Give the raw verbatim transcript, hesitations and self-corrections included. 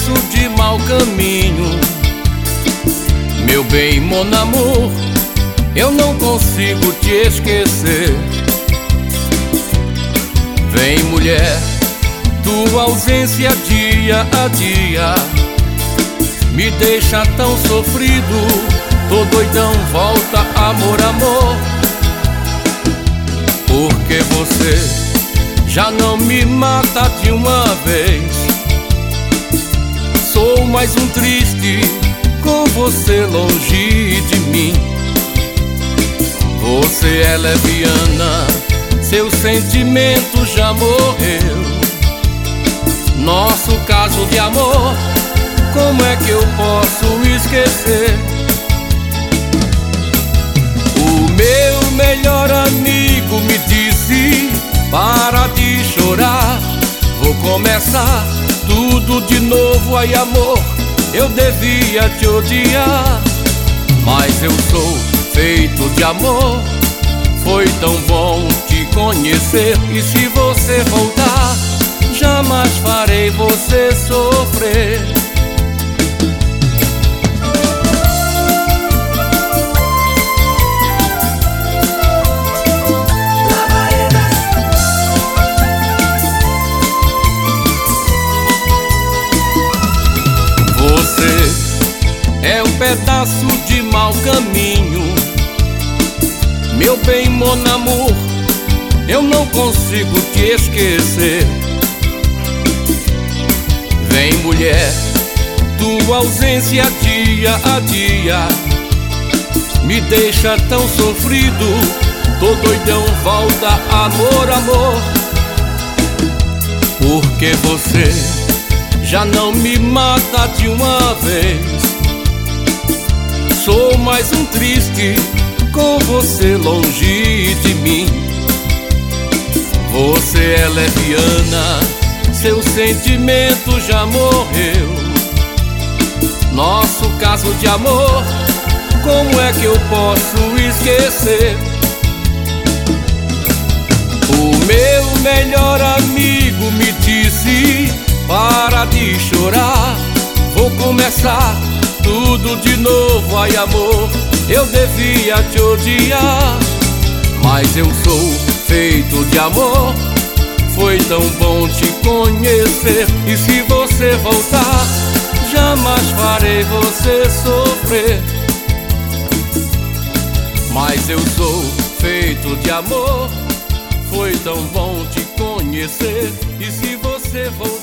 pedaço de mau caminho. Meu bem, mon amour, eu não consigo te esquecer. Vem, mulher, tua ausência dia a dia me deixa tão sofrido. Tô doidão, volta, amor, amor. Porque você já não me mata de uma vez. Sou mais um triste com você longe de mim. Você é leviana, seu sentimento já morreu. Nosso caso de amor, como é que eu posso esquecer? O meu melhor amigo me disse: para de chorar, vou começar tudo de novo. Ai, amor, eu devia te odiar, mas eu sou feito de amor. Foi tão bom te conhecer, e se você voltar, jamais farei você sofrer. Você é um pedaço de mau caminho. Meu bem, mon amour, eu não consigo te esquecer. Vem, mulher, tua ausência dia a dia me deixa tão sofrido. Tô doidão, volta, amor, amor. Porque você já não me mata de uma vez. Sou mais um triste com você longe de mim. Você é leviana, seu sentimento já morreu. Nosso caso de amor, como é que eu posso esquecer? O meu melhor amigo me disse: para de chorar, vou começar tudo de novo. Ai, amor, eu devia te odiar, mas eu sou feito de amor. Foi tão bom te conhecer, e se você voltar, jamais farei você sofrer. Mas eu sou feito de amor. Foi tão bom te conhecer, e se você voltar,